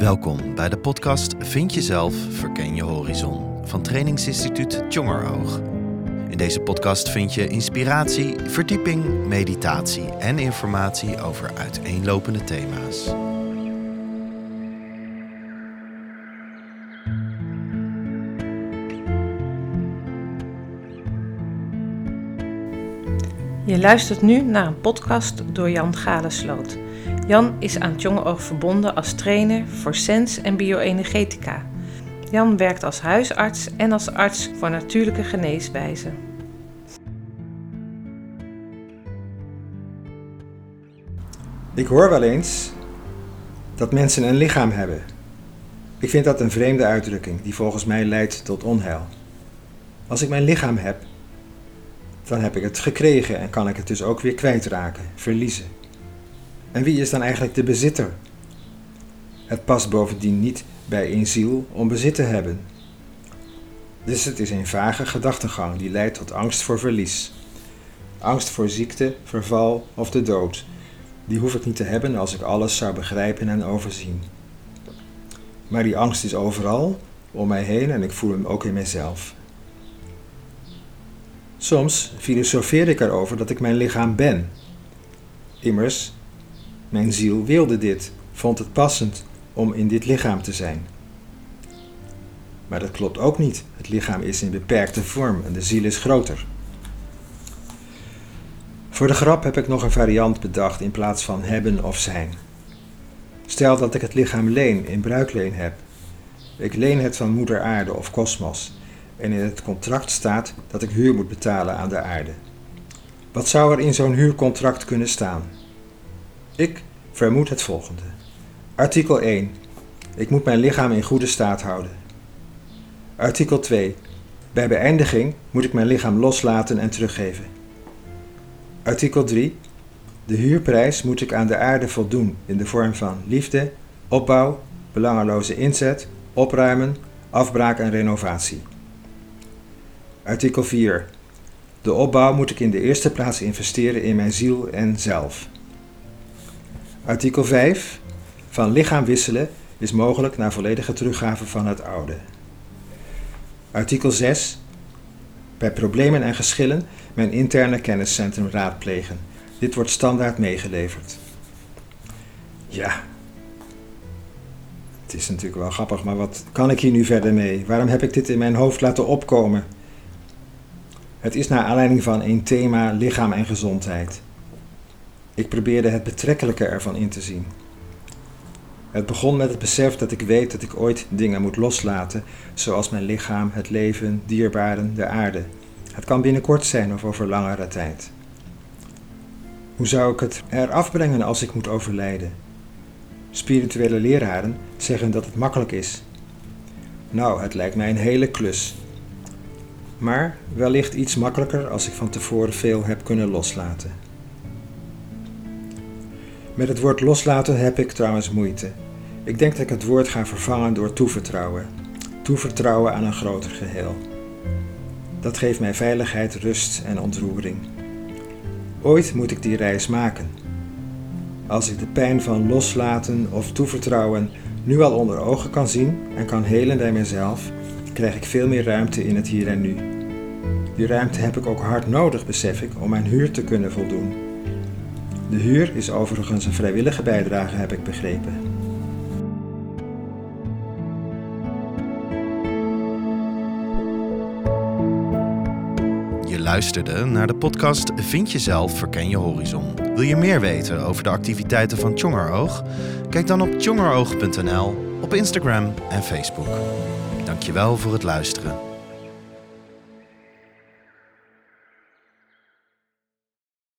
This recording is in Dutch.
Welkom bij de podcast Vind Jezelf, Verken Je Horizon van trainingsinstituut Tjongeroog. In deze podcast vind je inspiratie, verdieping, meditatie en informatie over uiteenlopende thema's. Je luistert nu naar een podcast door Jan Galesloot. Jan is aan Tjongeroog verbonden als trainer voor Sens en bioenergetica. Jan werkt als huisarts en als arts voor natuurlijke geneeswijzen. Ik hoor wel eens dat mensen een lichaam hebben. Ik vind dat een vreemde uitdrukking die volgens mij leidt tot onheil. Als ik mijn lichaam heb, dan heb ik het gekregen en kan ik het dus ook weer kwijtraken, verliezen. En wie is dan eigenlijk de bezitter? Het past bovendien niet bij een ziel om bezit te hebben. Dus het is een vage gedachtegang die leidt tot angst voor verlies. Angst voor ziekte, verval of de dood. Die hoef ik niet te hebben als ik alles zou begrijpen en overzien. Maar die angst is overal, om mij heen en ik voel hem ook in mijzelf. Soms filosofeer ik erover dat ik mijn lichaam ben. Immers, mijn ziel wilde dit, vond het passend om in dit lichaam te zijn. Maar dat klopt ook niet. Het lichaam is in beperkte vorm en de ziel is groter. Voor de grap heb ik nog een variant bedacht in plaats van hebben of zijn. Stel dat ik het lichaam leen, in bruikleen heb. Ik leen het van moeder aarde of kosmos. En in het contract staat dat ik huur moet betalen aan de aarde. Wat zou er in zo'n huurcontract kunnen staan? Ik vermoed het volgende. Artikel 1. Ik moet mijn lichaam in goede staat houden. Artikel 2. Bij beëindiging moet ik mijn lichaam loslaten en teruggeven. Artikel 3. De huurprijs moet ik aan de aarde voldoen in de vorm van liefde, opbouw, belangeloze inzet, opruimen, afbraak en renovatie. Artikel 4. De opbouw moet ik in de eerste plaats investeren in mijn ziel en zelf. Artikel 5. Van lichaam wisselen is mogelijk na volledige teruggave van het oude. Artikel 6. Bij problemen en geschillen mijn interne kenniscentrum raadplegen. Dit wordt standaard meegeleverd. Ja, het is natuurlijk wel grappig, maar wat kan ik hier nu verder mee? Waarom heb ik dit in mijn hoofd laten opkomen? Het is naar aanleiding van een thema lichaam en gezondheid. Ik probeerde het betrekkelijke ervan in te zien. Het begon met het besef dat ik weet dat ik ooit dingen moet loslaten, zoals mijn lichaam, het leven, dierbaren, de aarde. Het kan binnenkort zijn of over langere tijd. Hoe zou ik het eraf brengen als ik moet overlijden? Spirituele leraren zeggen dat het makkelijk is. Nou, het lijkt mij een hele klus. Maar wellicht iets makkelijker als ik van tevoren veel heb kunnen loslaten. Met het woord loslaten heb ik trouwens moeite. Ik denk dat ik het woord ga vervangen door toevertrouwen. Toevertrouwen aan een groter geheel. Dat geeft mij veiligheid, rust en ontroering. Ooit moet ik die reis maken. Als ik de pijn van loslaten of toevertrouwen nu al onder ogen kan zien en kan helen bij mezelf, krijg ik veel meer ruimte in het hier en nu. Die ruimte heb ik ook hard nodig, besef ik, om mijn huur te kunnen voldoen. De huur is overigens een vrijwillige bijdrage, heb ik begrepen. Je luisterde naar de podcast Vind Jezelf, Verken Je Horizon. Wil je meer weten over de activiteiten van Tjongeroog? Kijk dan op tjongeroog.nl, op Instagram en Facebook. Dankjewel voor het luisteren.